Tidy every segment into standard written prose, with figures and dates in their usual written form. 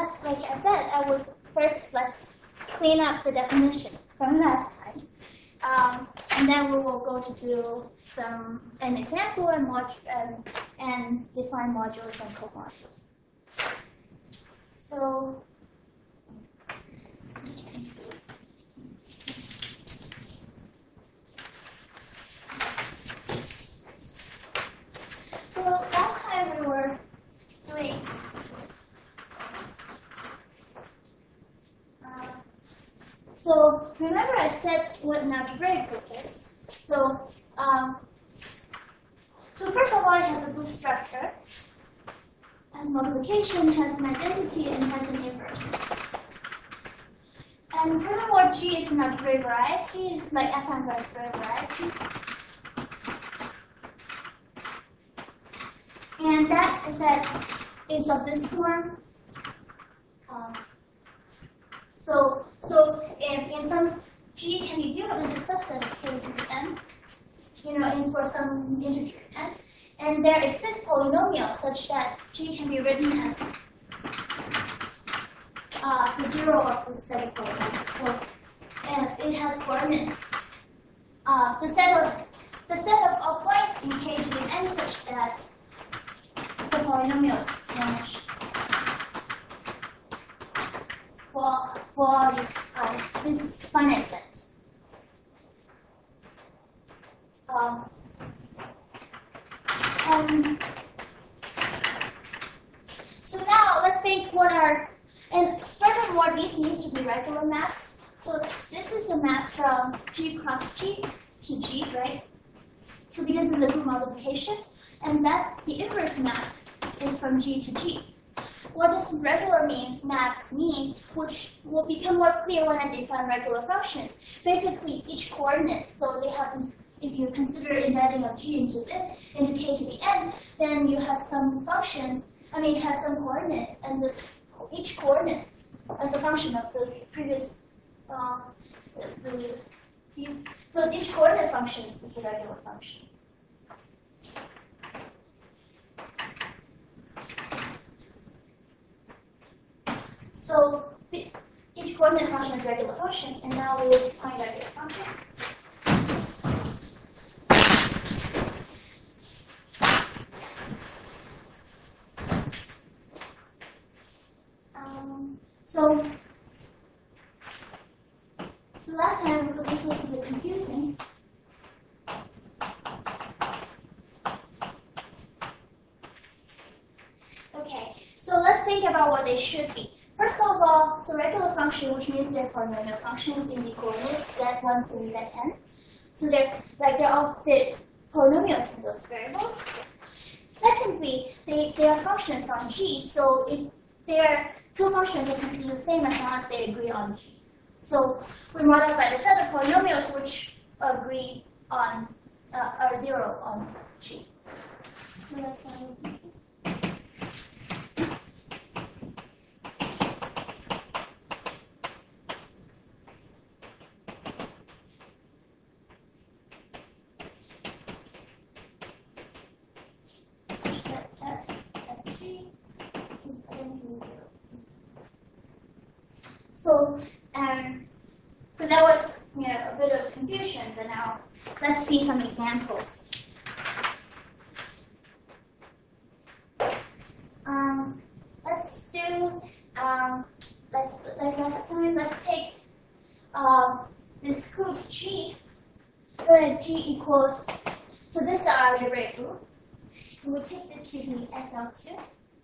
like I said, I would first let's clean up the definition from last time, and then we will go to do an example and define modules and comodules. So. So last time we were doing so remember I said what an algebraic group is. So first of all, it has a group structure, has multiplication, has an identity, and has an inverse. And furthermore, G is an algebraic variety, like F an algebraic variety. And that is of this form. So in some G can be viewed as a subset of K to the n, is for some integer n. And there exists polynomials such that G can be written as the zero of the set of polynomials. So it has coordinates. The set of points in K to the n such that the polynomials vanish for this finite set. So now let's think and furthermore, these needs to be regular maps. So this is a map from G cross G to G, right? So because of the group multiplication, and that the inverse map is from G to G. What does regular maps mean, which will become more clear when I define regular functions? Basically, each coordinate, so they have, if you consider embedding of G into K to the n, then you have some functions, it has some coordinates, and each coordinate as a function of the previous, so each coordinate function is a regular function. So each coordinate function is a regular function, and now we will define regular function. So last time this was a bit confusing. Okay, so let's think about what they should be. First of all, so regular function, which means they're polynomial functions in the coordinates z1 through zn. So they're polynomials in those variables. Secondly, they are functions on G. So if they're two functions, they can see the same as long as they agree on G. So we modify the set of polynomials which agree on are zero on G. So that's why we're thinking. So that was a bit of confusion, but now let's see some examples. Let's take this group G, where G equals, so this is our algebraic group. And we take it to the SL2.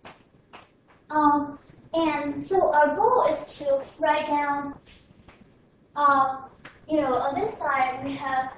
And so our goal is to write down, on this side we have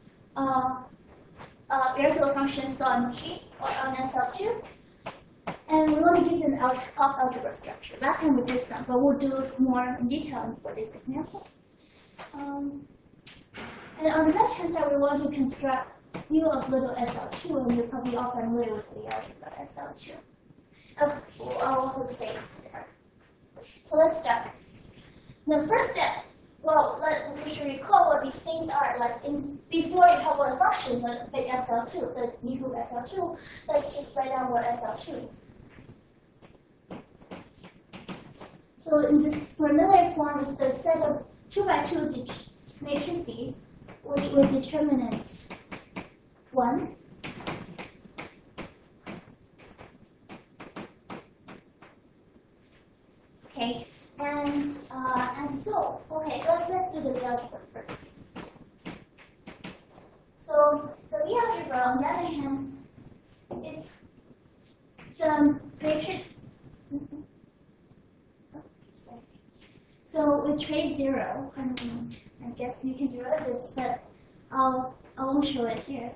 regular functions on G or on SL2, and we want to give them Hopf algebra structure. Last time we did some, but we'll do it more in detail for this example. And on the left-hand side, we want to construct U of little SL2, and you're probably all familiar with the algebra SL2. I'll also say there. So let's start. The first step, we should recall what these things are. Before you talk about the functions on big SL2, the U group SL2, let's just write down what SL2 is. So in this formulaic form is the set of 2 by 2 matrices, which with determinant 1. Okay, and so okay, let's do the Lie algebra first. So the Lie algebra, on the other hand, it's the matrix. So with trace 0, I guess you can do this, but I won't show it here.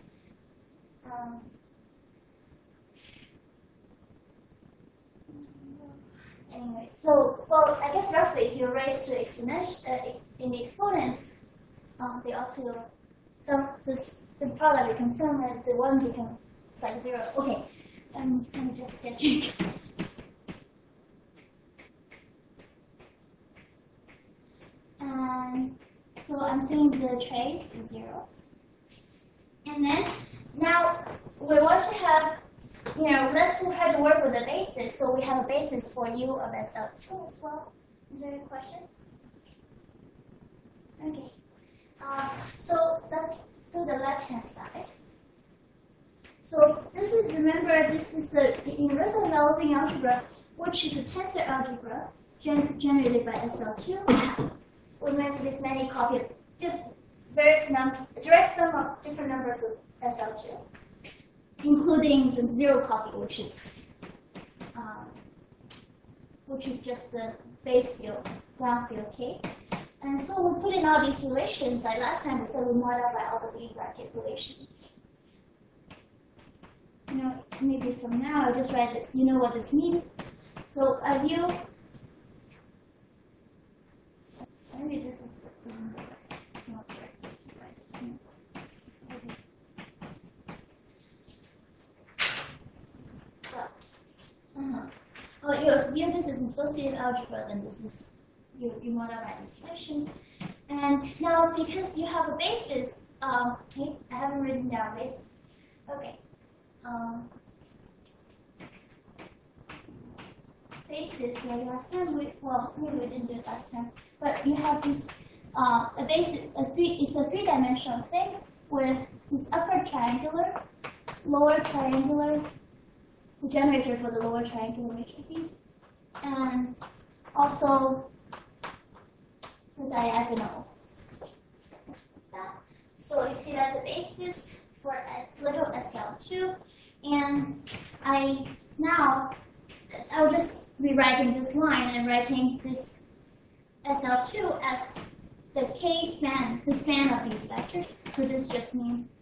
Anyway, so well, I guess roughly, if you raise to exponential in the exponents, they ought to the product becomes sum and the one becomes like 0. Okay, I'm just sketching. And so I'm saying the trace is 0. And then now we want to have, let's try to work with a basis. So we have a basis for U of SL2 as well. Is there a question? Okay. So let's do the left-hand side. So this is, remember, this is the universal enveloping algebra, which is a tensor algebra generated by SL2. Remember, there's many copies, various numbers, direct sum of different numbers of SL2, including the 0 copy, which is just the base field, ground field K. And so we put in all these relations, like last time we said we modify all the B bracket relations. Maybe from now I just write this. You know what this means. So a U. Maybe this is not right. Oh, yes, if this is associative algebra, then this is you modify these relations. And now because you have a basis, okay, I haven't written down basis. Okay. Basis, like last time, maybe we didn't do it last time, but you have this, a basis, it's a 3-dimensional thing with this upper triangular, lower triangular, the generator for the lower triangular matrices, and also the diagonal. So you see that's a basis for little SL2, and I'll just rewriting this line and writing this SL2 as the K span, the span of these vectors. So this just means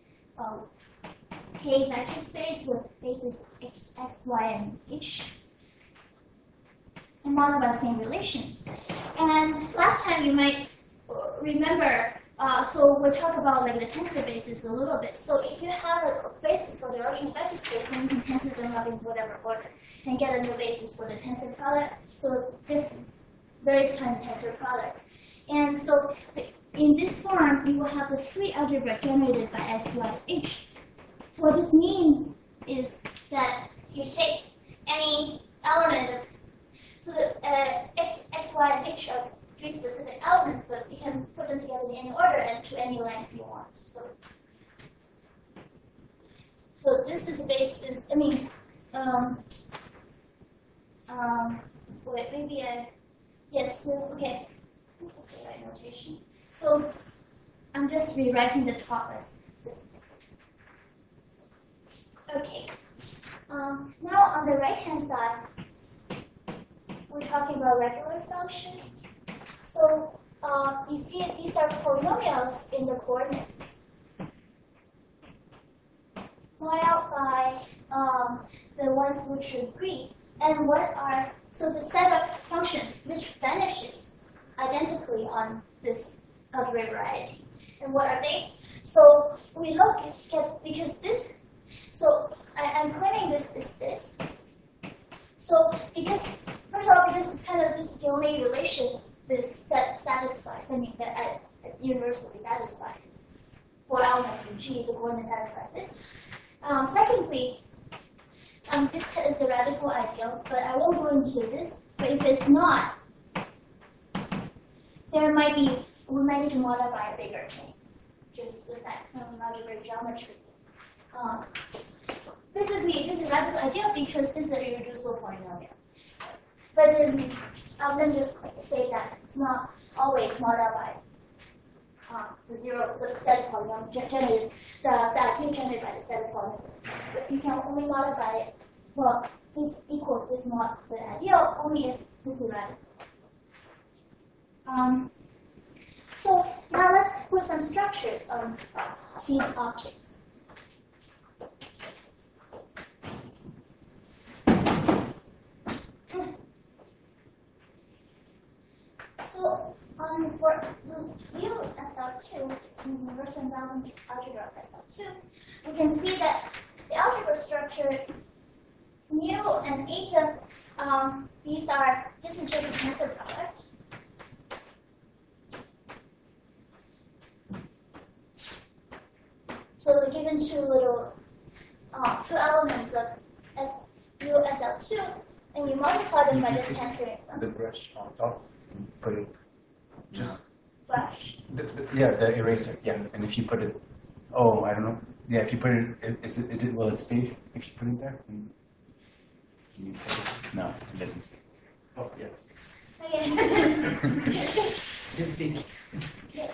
K vector space with basis x, y, and h, and modify the same relations. And last time you might remember, so we'll talk about like the tensor basis a little bit. So if you have a basis for the original vector space, then you can tensor them up in whatever order and get a new basis for the tensor product. So various kinds of tensor products. And so in this form, you will have the free algebra generated by x, y, h. What this means is that you take any element of, so the x, y, and h are 3 specific elements, but you can put them together in any order and to any length you want. So this is a basis. I mean, wait, maybe yes. Okay. That's the right notation. So I'm just rewriting the top as this. Okay. Now on the right-hand side, we're talking about regular functions. So you see these are polynomials in the coordinates. Plot out by the ones which agree. And so the set of functions which vanishes identically on this algebraic variety. And what are they? So we look at, because this, so I'm claiming this is this. So because, first of all, because it's this is the only relation this set satisfies, that universally satisfied. For elements in G, the coordinates satisfy this. Secondly, this is a radical ideal, but I won't go into this. But if it's not, we might need to modify a bigger thing, just with that algebraic geometry. Basically, this is radical ideal because this is a irreducible polynomial. But then just say that it's not always modified. The set of polynomials generated, the ideal generated by the set of polynomials. But you can only modify it. Well, this equals this mod the ideal only if this is radical. So now let's put some structures on these objects. So for mu SL2, universal invariant algebra of SL2, we can see that the algebra structure mu and eta, this is just a tensor product. So we're given two elements of SL2, and you multiply them by this tensor. The brush on top, put it just. Brush. The eraser. Yeah, and if you put it, I don't know. Yeah, if you put it, will it stay if you put it there? Can you take it? No, it doesn't stay. Oh yeah. Okay. It's big. Okay.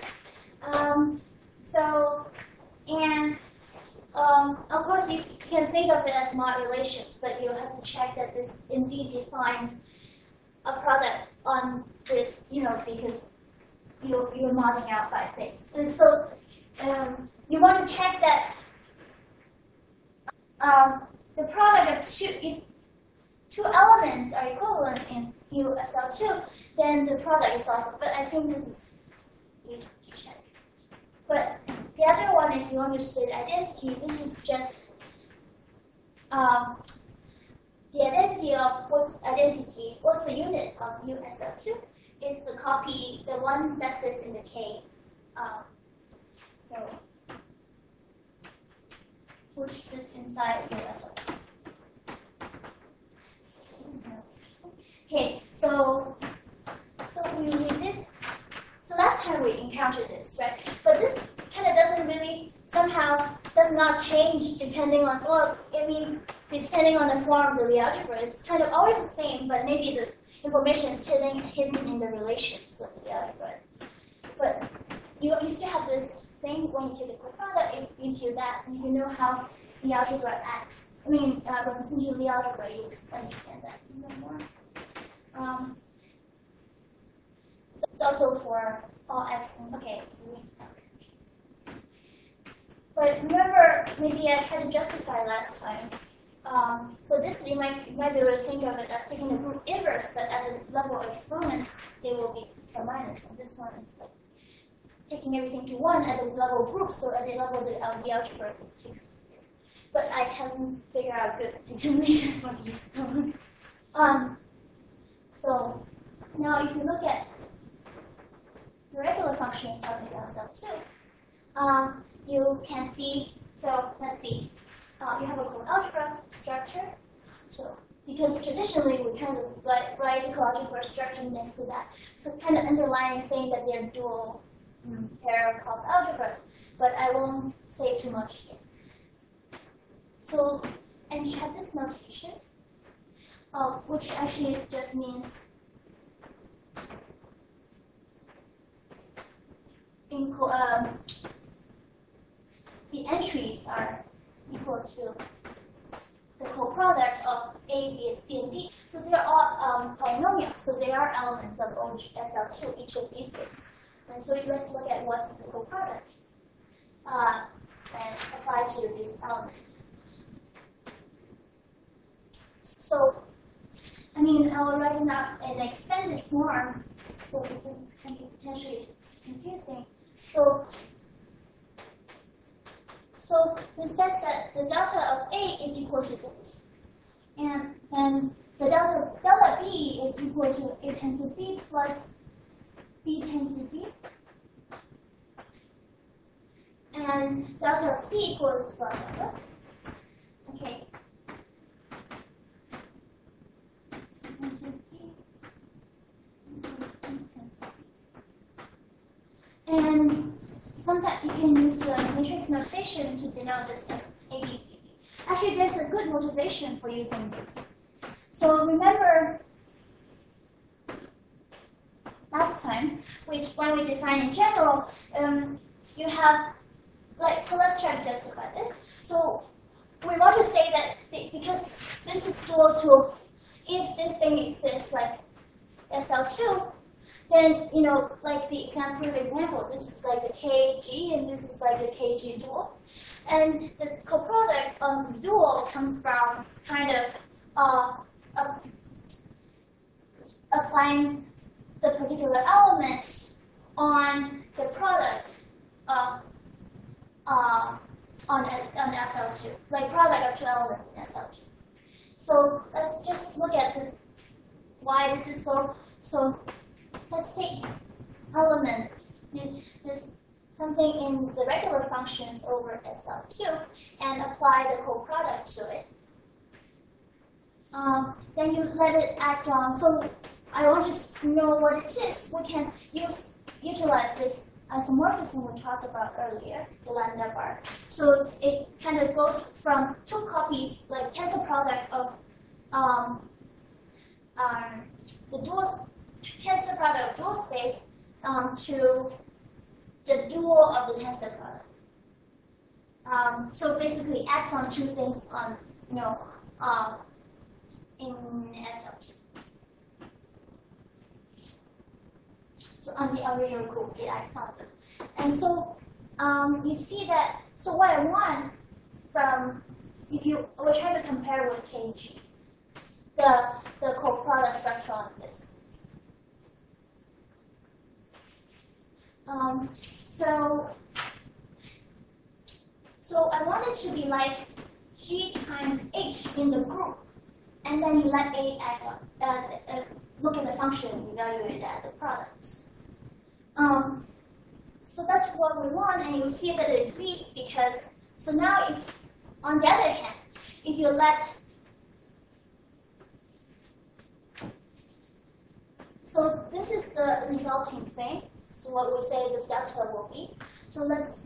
Of course, you can think of it as mod relations, but you have to check that this indeed defines a product on this, because you're modding out by things. And so you want to check that the product of two elements are equivalent in USL2, then the product is also. But I think this is easy to check. But the other one is you want to state identity. This is just the identity of what's the unit of USL2 is the copy, the one that sits in the K. Which sits inside USL2. Okay, so we did. So last time we encountered this, right? But this kind of does not change depending on, depending on the form of the algebra. It's kind of always the same, but maybe the information is hidden in the relations of the algebra. But you still have this thing when you take the quick product into that, and you know how the algebra acts. Representation of the algebra, you understand that even more. It's also for all x. Okay. But remember, maybe I tried to justify last time. So this you might be able to think of it as taking the group inverse, but at the level of exponents, they will be plus minus. And this one is like taking everything to 1 at the level of groups. So at the level of the algebra, it takes 0. But I haven't figured out good explanation for these. So now if you look at the regular functions of the SL2, you can see, so let's see, you have a coalgebra structure. So because traditionally we kind of write a coalgebra structure next to that. So kind of underlying saying that they're dual pair of algebras, but I won't say too much here. So, and you have this notation, which actually just means the entries are equal to the coproduct of A, B, C, and D. So they are all polynomials, so they are elements of SL2, each of these things. And so let's look at what's the coproduct and apply to this element. So, I'll write it out in an expanded form, so because it's kind of potentially confusing. So this says that the delta of A is equal to this, and then the delta B is equal to A tensor B plus B tensor D, and delta of C equals blah blah blah. Okay. tensor B equals E tensor B. And sometimes you can use the matrix notation to denote this as ABCD. Actually, there's a good motivation for using this. So remember last time, when we define in general, you have, so let's try to justify this. So we want to say that because this is dual to, if this thing exists like SL2, then, like the example, this is like the KG and this is like the KG dual. And the coproduct of the dual comes from kind of applying the particular element on the product of on SL2, like product of two elements in SL2. So let's just look at why this is so. So let's take element, this something in the regular functions over SL2, and apply the coproduct to it. Then you let it act on. So I want to know what it is. We can utilize this isomorphism we talked about earlier, the lambda bar. So it kind of goes from two copies, like tensor product of the dual tensor product of dual space to the dual of the tensor product. So basically, acts on two things on in SL2. So on the original group, it acts on them. And so you see that, so what I want from, we're trying to compare with KG, the coproduct structure on this. So I want it to be like G times H in the group, and then you let A act on, look at the function and evaluate it at the product. So that's what we want, and you see that it agrees because, so now if, on the other hand, if you let, so this is the resulting thing, so what we say the delta will be. So let's,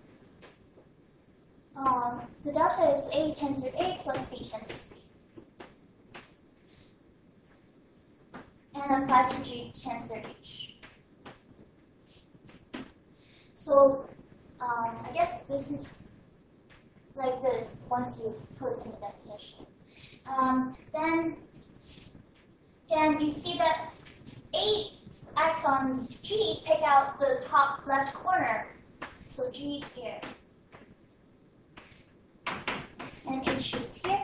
the delta is A tensor A plus B tensor C. And apply to G tensor H. So I guess this is like this once you put it in the definition. Then you see that A acts on G, pick out the top left corner. So G here. And H is here.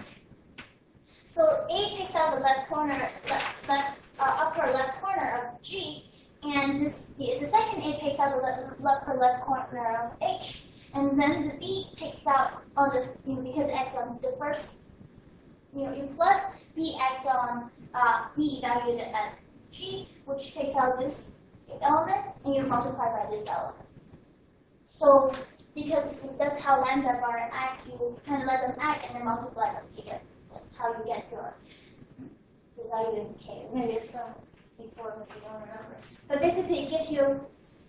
So A picks out the left corner, upper left corner of G, and the second A picks out the upper left corner of H, and then the B picks out on the, because it acts on the first, you plus B act on B evaluated at G, which takes out this element, and you multiply by this element. So because that's how lambda bar act, you kind of let them act and then multiply them together. That's how you get your value in K. Maybe it's from before, if you don't remember. But basically, it gives you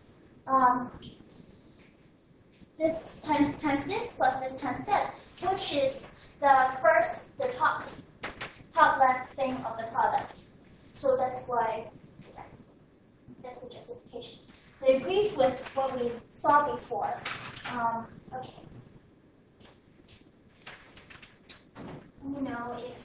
this times this plus this times that, which is the top left thing of the product. So that's why that's the justification. So it agrees with what we saw before. Okay. Let me know if.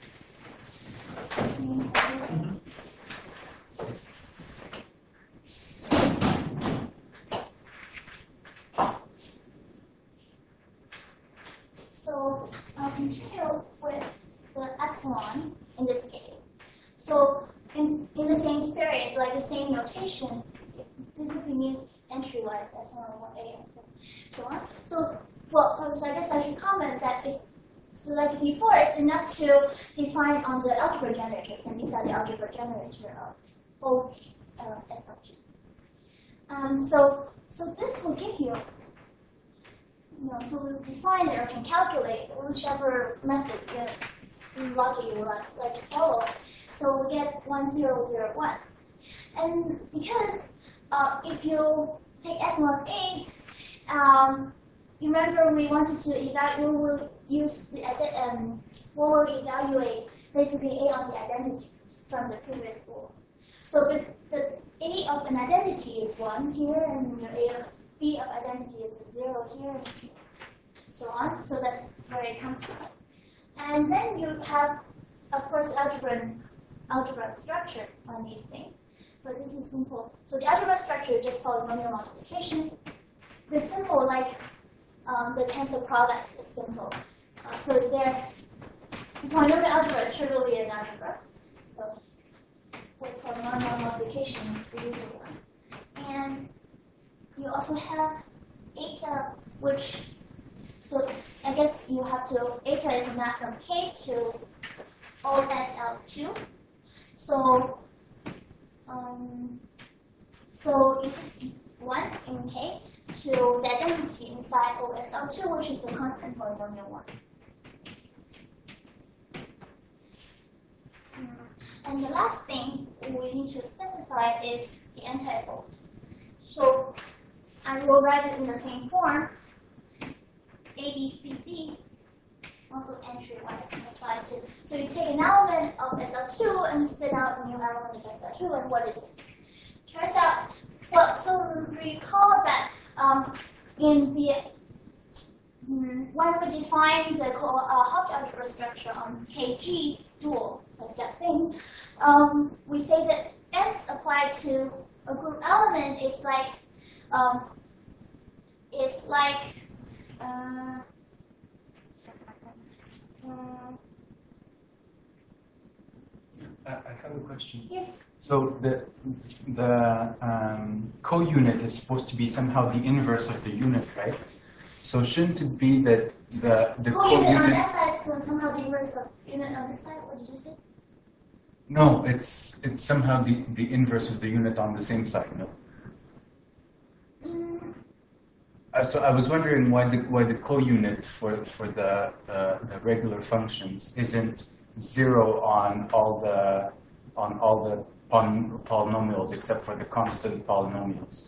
So I'll continue with the epsilon in this case. So in the same spirit, like the same notation, it basically means entry-wise epsilon 1A and so on. So so I guess I should comment that it's, so like before, it's enough to define on the algebra generators, and these are the algebra generator of both SL2. So this will give you, so we define it or can calculate whichever method, logic you would like to follow. So So we get 1, 0, 0, 1. And because if you take S mod A, you remember we wanted to evaluate, we will use the, we will evaluate basically A on the identity from the previous rule. So the A of an identity is 1 here, and B of identity is 0 here, and so on. So that's where it comes from. And then you have, of course, algebra structure on these things. But this is simple. So the algebra structure is just polynomial multiplication. The symbol, like the tensor product, is simple. So there, polynomial algebra is trivially an algebra. So for polynomial multiplication, it's the usual one. And you also have eta, which, so I guess you have to, eta is a map from K to OSL2. So it takes 1 in K to the identity inside OSL2, which is the constant polynomial 1. And the last thing we need to specify is the antifold. So I will write it in the same form. A, B, C, D, also entry 1 is applied to. So you take an element of SL2 and spit out a new element of SL2, and what is it? Turns out, well, so recall that in the when we define the Hopf algebra structure on KG dual, like that thing, we say that S applied to a group element is like I have a question. Yes. So the co-unit is supposed to be somehow the inverse of the unit, right? So shouldn't it be that the co-unit on co-unit? S side is somehow the inverse of unit on this side? What did you say? No, it's somehow the inverse of the unit on the same side. No. So I was wondering why the co-unit for the regular functions isn't 0 on all the polynomials except for the constant polynomials.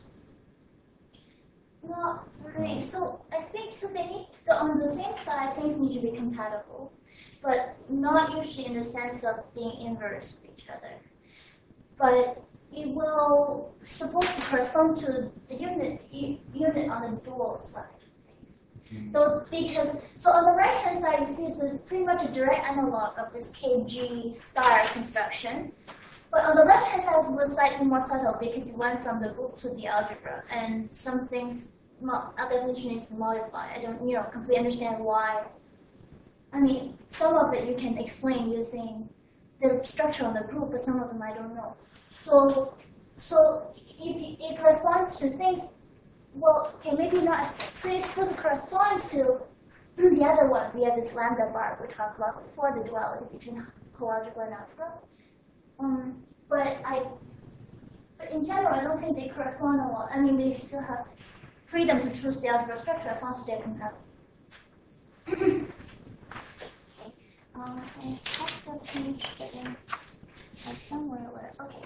Well, right. So I think so. They need on the same side. Things need to be compatible, but not usually in the sense of being inverse of each other. But it will supposed to correspond to the unit on the dual side of things. So so on the right hand side, you see it's pretty much a direct analog of this KG star construction. But on the left hand side, it was slightly more subtle because it went from the group to the algebra, and some things our definition needs to modify. I don't, completely understand why. I mean, some of it you can explain using the structure on the group, but some of them I don't know. So if it corresponds to things, well, okay, maybe not. So it's supposed to correspond to the other one. We have this lambda bar we talked about before, the duality between coalgebra and algebra. But in general, I don't think they correspond a lot. I mean, they still have freedom to choose the algebra structure as long as they're compatible. Okay. I have the page, but then somewhere where, okay.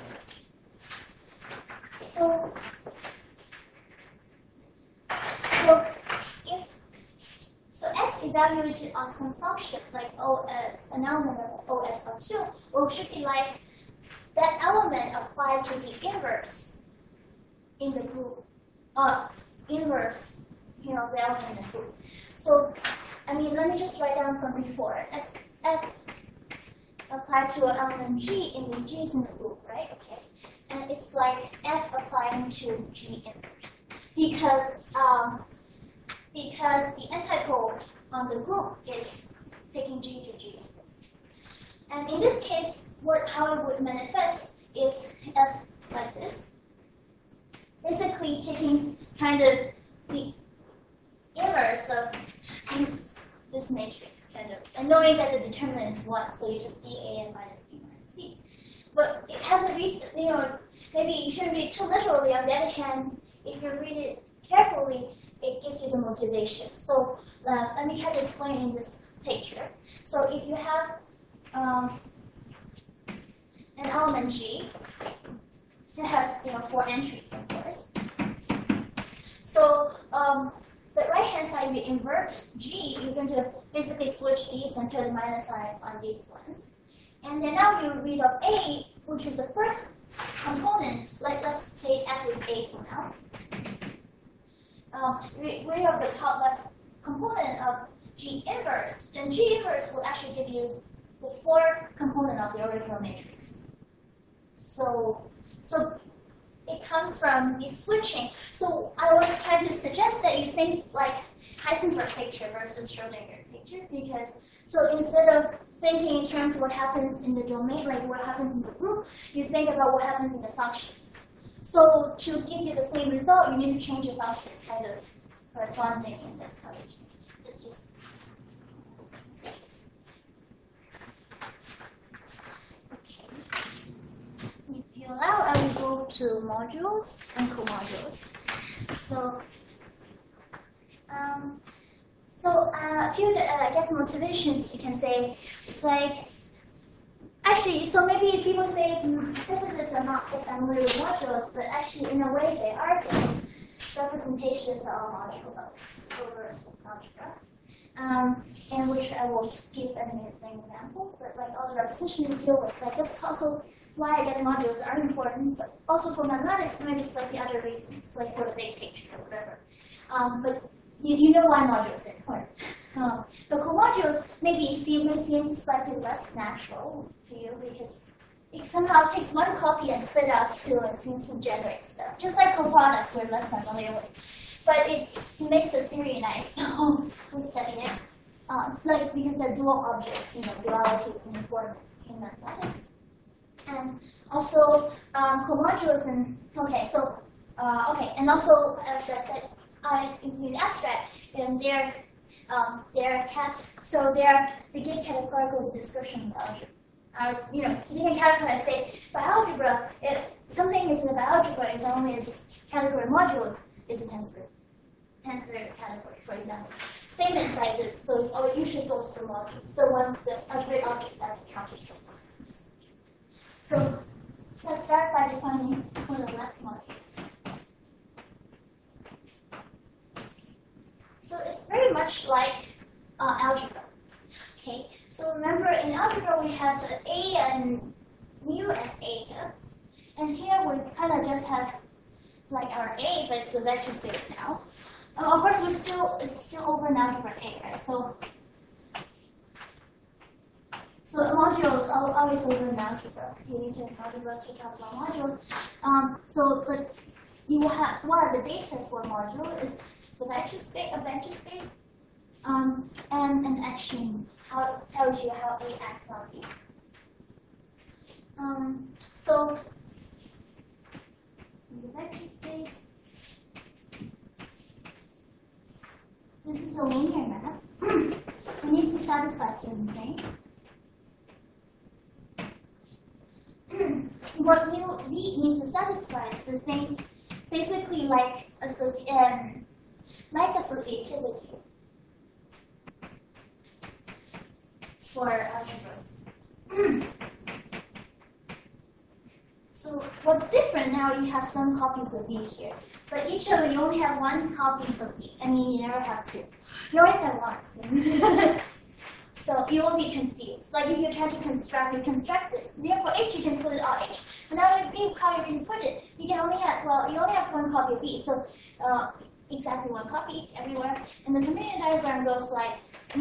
So S evaluated on some function like OS, an element of OSL2, well, should be like that element applied to the inverse in the group, inverse, the element in the group. So, I mean, let me just write down from before. F applied to an element G in the G's in the group, right? Okay, and it's like F applying to G inverse because the antipole on the group is taking G to G inverse. And in this case, how it would manifest is as like this. Basically taking kind of the inverse of this matrix, kind of, and knowing that the determinant is 1, so you just dA minus B minus C. But it has a reason, maybe you shouldn't read it too literally. On the other hand, if you read it carefully, it gives you the motivation. So let me try to explain in this page here. So if you have an element G. It has 4 entries, of course. So the right-hand side, you invert G, you're going to basically switch these and put a minus sign on these ones. And then now you read of A, which is the first component. Let's say F is A for now. Read of the top left component of G inverse. Then G inverse will actually give you the 4th component of the original matrix. So it comes from the switching. So I was trying to suggest that you think like Heisenberg picture versus Schrodinger picture, because so instead of thinking in terms of what happens in the domain, like what happens in the group, you think about what happens in the functions. So to give you the same result, you need to change the function kind of corresponding, and that's how you change it. It's just if you allow, I will go to modules and comodules. So a few, I guess, motivations you can say. It's like, actually, so maybe people say physicists are not so familiar with modules, but actually, in a way, they are, because representations are all modulus over algebra. And which I will give an example, but like all the representation you deal with, like that's also why I guess modules are important, but also for mathematics, maybe it's like the other reasons, like for the big picture or whatever. But you know why modules are important. The comodules may seem slightly less natural to you because it somehow takes one copy and spit out 2 and seems to generate stuff. Just like coproducts we're less familiar with. But it makes the theory nice, so we study it. Like because they're dual objects, duality is important in mathematics. And also comodules and and also as I said, in the abstract, and they give categorical description of algebra. You can categorize, say, by algebra, if something is in the algebra, it's only a category modules is a tensor category, for example. Statements like this, so it usually goes to modules. The ones that algebraic objects have to counter so. So let's start by defining for the left modules. So it's very much like algebra. Okay, so remember in algebra we have the A and mu and eta, and here we kind of just have like our A, but it's a vector space now. Of course, it's still over an algebra A, right? So a module is always over an algebra. You need to have algebra to talk about module. But you will have the data for a module is the vector space, and an action. How it tells you how A acts on B. So in the vector space, this is a linear map. We need to satisfy certain things. What V needs to satisfy is the thing, basically like associativity. For algebras. So what's different now, you have some copies of V here. But each of you only have 1 copy of V. I mean, you never have 2. You always have 1. So you won't be confused. Like if you try to construct this. For H, you can put it on H. But now with V, how you're going to put it, you only have 1 copy of V. So exactly 1 copy everywhere. And the community diagram goes like,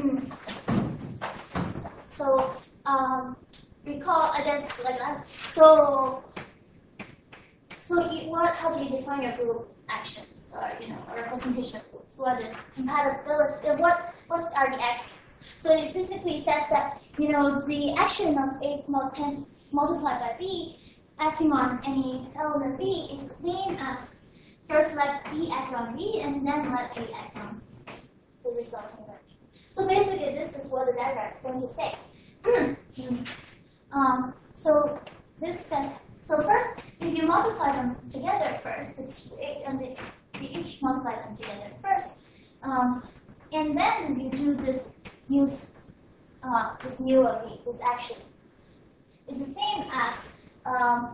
So recall against like that. So how do you define your group actions or a representation of groups? What are the compatibility? What are the actions? So it basically says that the action of A multiplied by B acting on any element B is the same as first let B act on B and then let A act on the resulting vector. So basically, this is what the diagram is going to say. So this says, so first, if you multiply them together first, you each multiply them together first, and then you do this use this mu of V, this action. It's the same as um,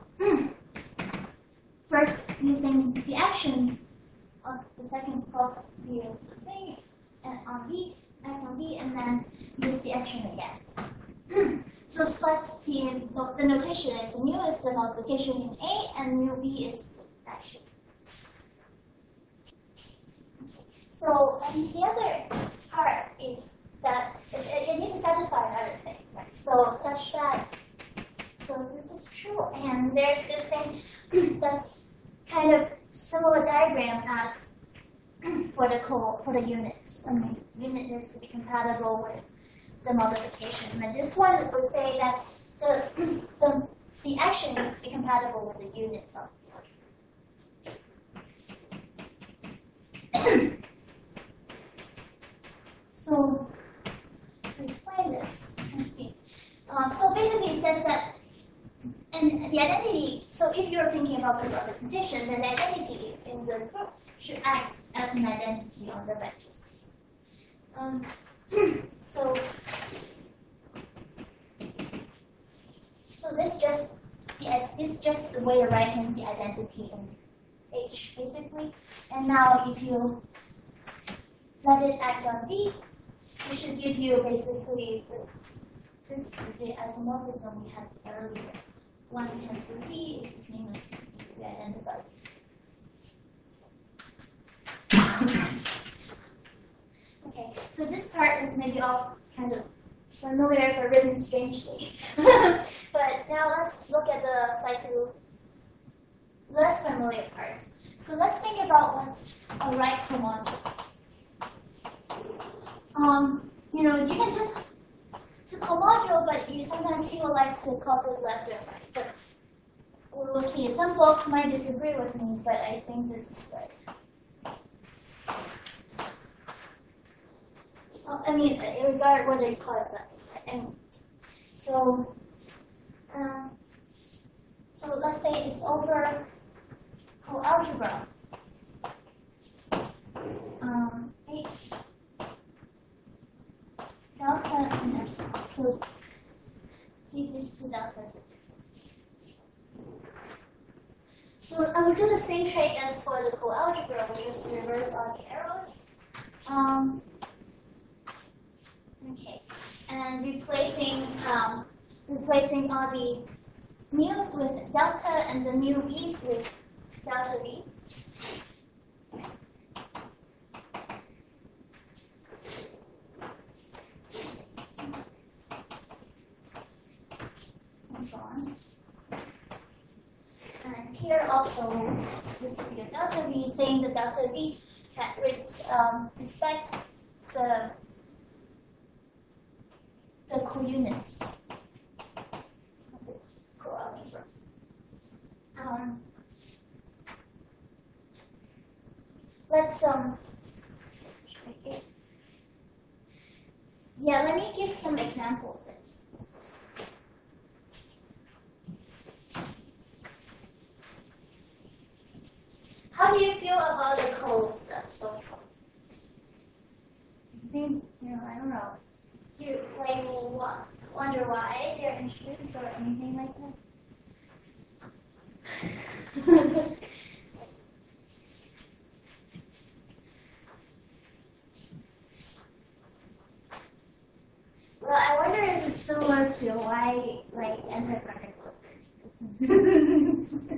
first using the action of the second of the thing and on B, act on B, and then use the action again. So it's like the notation is mu is the multiplication in A, and mu V is the action. Okay. So the other part is that it needs to satisfy another thing, right? So such that, so this is true, and there's this thing that's kind of similar diagram as for the unit. I mean, unit needs to be compatible with the multiplication, and this one would say that the action needs to be compatible with the unit of the algebra. So to explain this, let's see. So basically, it says that, and the identity. So if you're thinking about the representation, then the identity in the group should act as an identity on the vector space. So this just the way of writing the identity in H, basically. And now if you let it act on V, it should give you basically the isomorphism we had earlier. 1 tends to V is the same as the identified. Okay, so this part is maybe all kind of familiar but written strangely. But now let's look at the slightly less familiar part. So let's think about what's a right homodule. You can just, it's a homodule, but sometimes people like to call it left and right. But we will see. And some folks might disagree with me, but I think this is right. I mean, regard whether you call it that. And so let's say it's over coalgebra. H delta and epsilon. So see if these two deltas are different. So I will do the same trick as for the coalgebra. We use reverse all the arrows. Okay, and replacing all the mu's with delta and the mu v's with delta v's. And so on. And here also, this would be a delta v, saying the delta v respects the co-unit of the coalgebra. Let's let me give some examples. How do you feel about the coal stuff so far? It seems, I don't know. Do you wonder why they're introduced or anything like that? Well, I wonder if it's similar to why, antiparticles are introduced.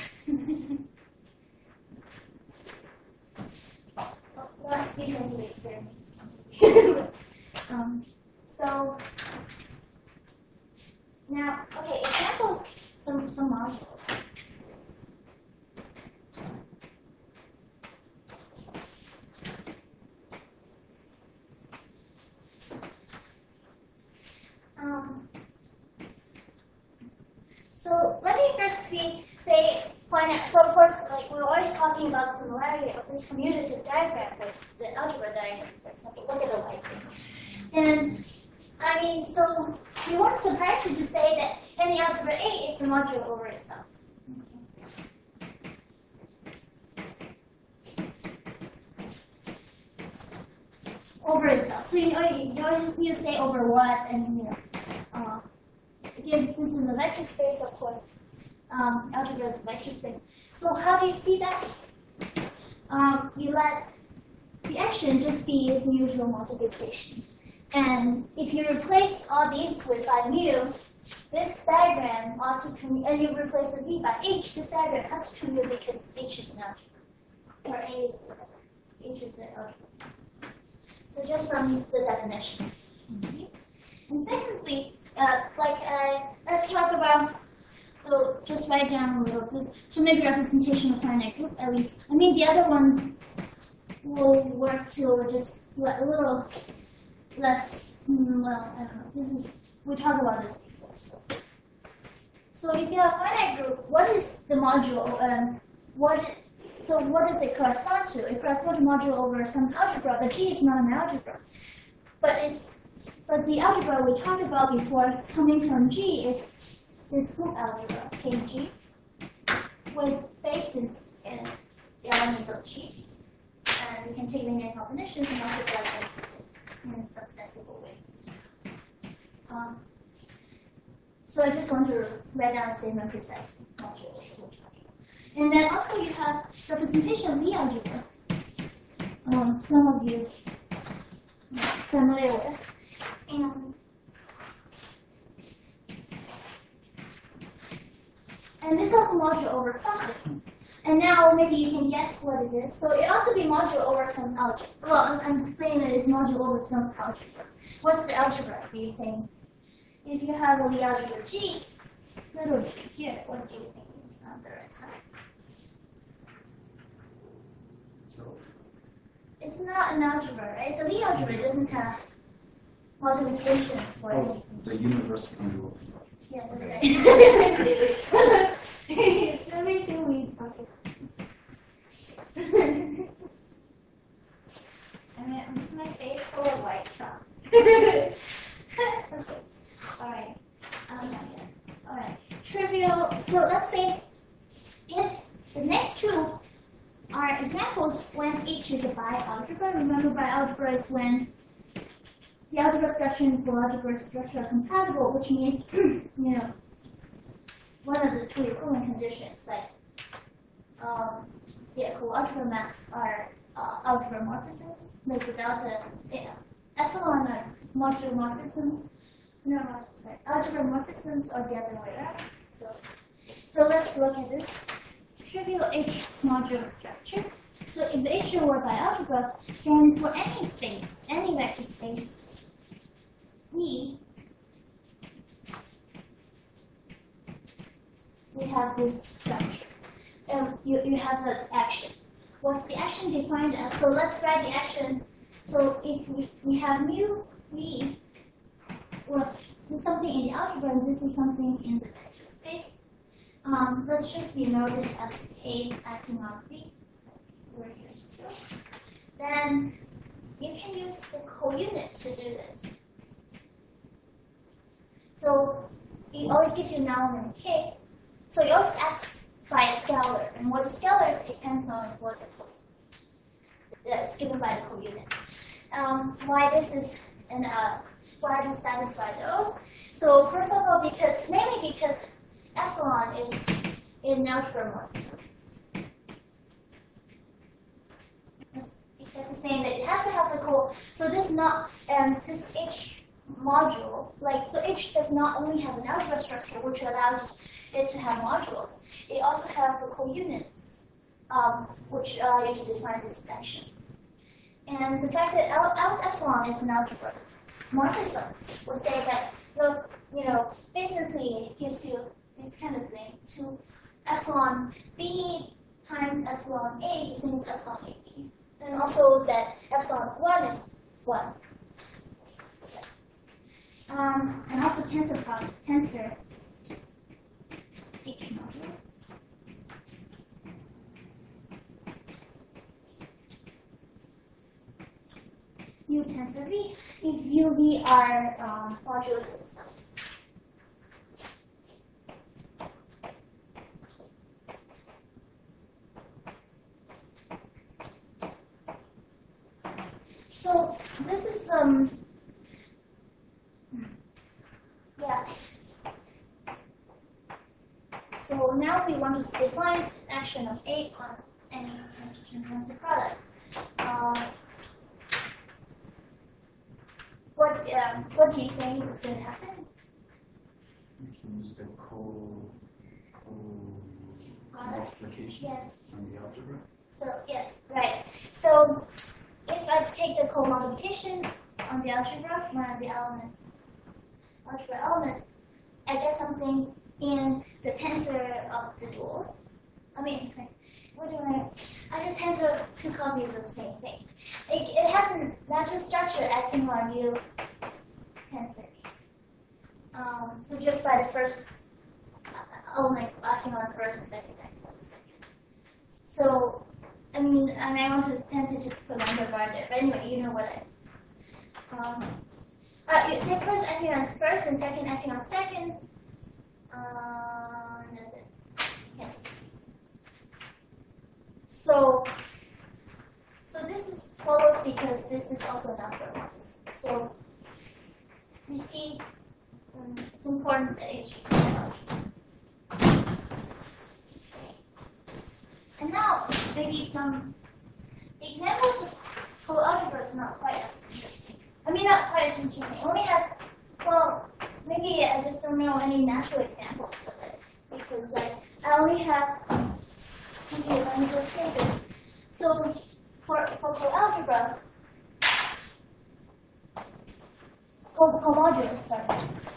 Well, because of experiments. So now, okay, examples, some modules. So let me first point out. So of course, we're always talking about the similarity of this commutative diagram with the algebra diagram, for example. Look at the white thing. And I mean, so we won't surprise you to say that any algebra A is a module over itself. Over itself. So you just need to say over what, and again, this is a vector space, of course. algebra is vector space. So how do you see that? You let the action just be the usual multiplication. And if you replace all these by mu, this diagram ought to commute, and you replace the v by h, this diagram has to commute because h is an algebra, or h is an algebra. So just from the definition, you see. And secondly, let's talk about, so just write down a little bit to make a representation of finite group at least. I mean, the other one will work to just a little less, well, I don't know. We talked about this before. So if you have a finite group, what is the module? So what does it correspond to? It corresponds to module over some algebra, but G is not an algebra. But the algebra we talked about before coming from G is this group algebra, KG, with basis in the elements of G. And you can take linear combinations and multiply them in a substantial way. So I just want to write down a statement precisely. And then also you have representation of Lie algebra. Some of you are familiar with. And this also module over something. And now maybe you can guess what it is. So it ought to be module over some algebra. Well, I'm saying that it's module over some algebra. What's the algebra, do you think? If you have a Lie algebra G, little g here, what do you think is on the right side? So it's not an algebra, right? It's a Lie algebra. It doesn't have multiplications for anything. the universal rule. Yeah, that's right. It's everything we talk about. I mean, it's my face full of white chalk. Okay. Alright. Alright. Trivial. So let's say if the next two are examples when H is a bi-algebra. Remember, bi-algebra is when the algebra structure and the algebra structure are compatible, which means, one of the two equivalent conditions, like the coalgebra maps are algebra morphisms, like without epsilon or modular morphism. No, sorry, algebra morphisms or the other way around. So let's look at this trivial H modular structure. So if the H were by algebra, then for any space, any vector space, we have this structure. You have the action. What's the action defined as? So let's write the action. So if we have mu v, well, this is something in the algebra, and this is something in the vector space. Let's just denote it as A acting on V. We're used to. Then you can use the co-unit to do this. So it always gives you an element K. So it always acts by a scalar, and what the scalar is depends on what that's given by the co-unit. Why this is and why to satisfy those? So first of all, mainly because epsilon is in algebra morphism. It's exactly saying that it has to have the so this not this H module, so H does not only have an algebra structure which allows it to have modules, it also has the co-units, which usually define this section. And the fact that epsilon is an algebra morphism will say that basically it gives you this kind of thing to epsilon B times epsilon A is the same as epsilon AB. And also that epsilon 1 is 1. And also tensor H module. U tensor V if U, V are modules themselves. So this is yeah. So action of A on any tensor product. What do you think is going to happen? We can use the multiplication Yes. on the algebra. So yes, right. So if I take the co-multiplication on the algebra, one of the algebra element, I get something in the tensor of the dual. I mean, what do I just tensor two copies of the same thing. It has a natural structure acting on U tensor. So just by the first element acting on first and second acting on the second. So I mean, and I want to attempt to put number bar there, but anyway, you know what you say first acting on first and second acting on second. That's it. Yes. So this follows because this is also number ones. So you see, it's important that H is not. And now maybe the examples of coalgebra is not quite as interesting. I mean, not quite as interesting. It only has, well, maybe I just don't know any natural examples of it because I only have. Okay, let me just say this. So for coalgebras, comodules, sorry.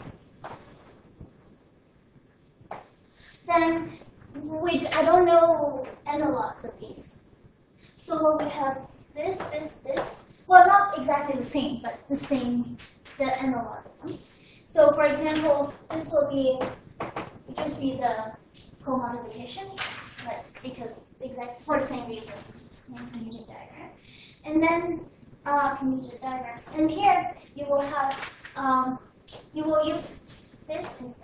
Then I don't know analogs of these. So we have this. Well, not exactly the same, but the analog. So for example, this will just be the co-multiplication, but because for the same reason, commutative diagrams. And then commutative diagrams. And here you will have you will use this instead.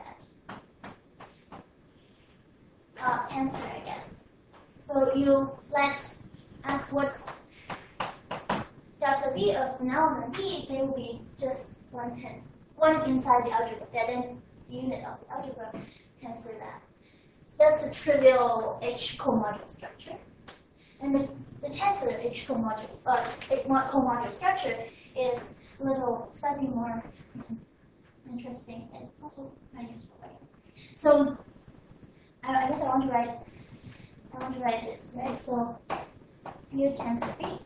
Tensor, I guess. So you ask what's delta B of an element B, they will be just one inside the algebra. Then the unit of the algebra tensor that. So that's the trivial H comodule structure. And the tensor H comodule structure is a little slightly more interesting and also very useful, I guess. So I guess I want to write this, right? So U tensor B.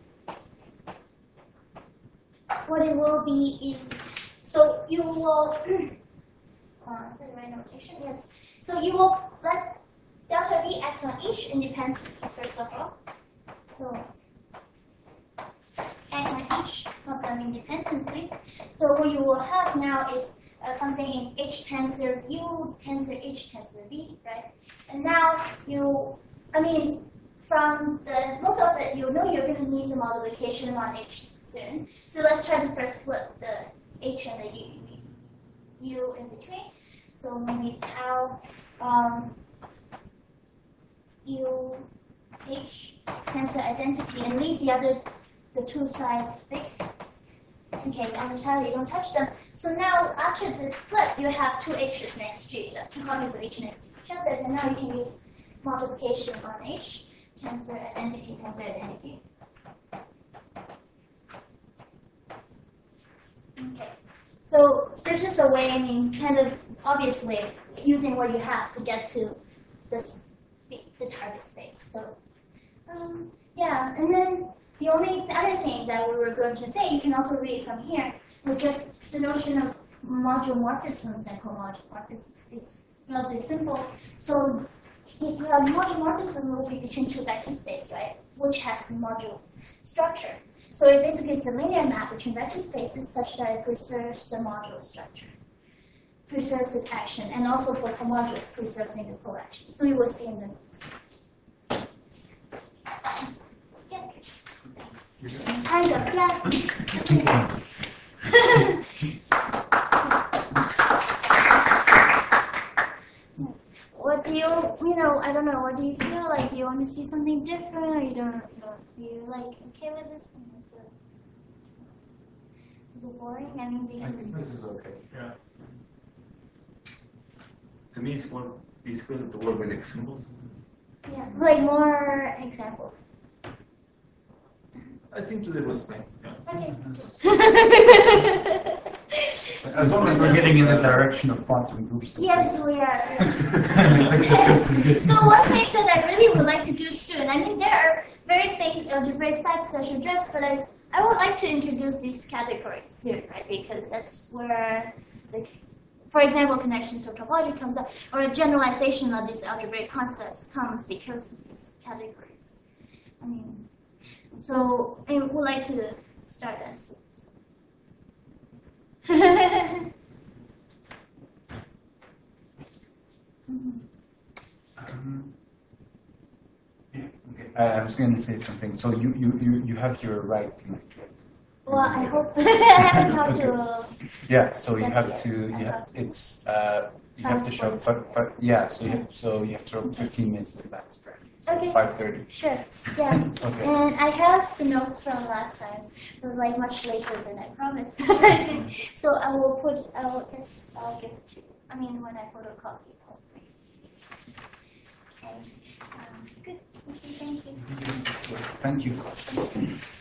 What it will be is, so you will, is that the right notation? Yes. So you will let delta V act on each independently, first of all. So act on each of them independently. So what you will have now is something in H tensor U tensor H tensor V, right? And now from the look of it, you know you're going to need the multiplication on H soon. So let's try to first flip the H and the U in between. So maybe tau U H tensor identity and leave the two sides fixed. Okay, on the tile you don't touch them. So now after this flip, you have two H's next to each other, two copies of H next to each other, and now you can use multiplication on H, tensor identity, tensor identity. Okay, so there's just a way, kind of obvious way, using what you have to get to the target space. So, yeah, and then the only other thing that we were going to say, you can also read from here, was just the notion of module morphisms and co-module morphisms. It's relatively simple. So if you have module morphism, it will be between two vector space, right? Which has module structure. So it basically is a linear map between vector spaces such that it preserves the module structure, preserves its action, and also for comodules, preserves the action. So you will see in the notes. Kind of, yeah. What do I don't know, what do you feel like? Do you want to see something different, or you don't, are you okay with this? Is it boring? Because I think this is okay. Yeah. To me, it's more basically the word with like symbols. Yeah, like more examples. I think today was fine. Yeah. Okay. As long as we're getting in the direction of quantum groups. Yes, we are. This is good. So one thing that I really would like to do soon, I mean, there are various things, algebraic facts I should address, but I would like to introduce these categories soon, right? Because that's where, like, for example, connection to topology comes up, or a generalization of these algebraic concepts comes because of these categories. I mean, so I would like to start that soon. Yeah, okay. I was going to say something. So you have your right to like. Well, I hope I haven't talked to. Yeah, so you have to. You have, it's you have to show. Yeah, so you have to show 15 minutes in advance. Okay. 5:30. Sure. Yeah. Okay. And I have the notes from last time, but like much later than I promised. So I will I'll give it to you. I mean, when I photocopy, I'll bring it to you. Okay. Good. Okay, thank you. Thank you.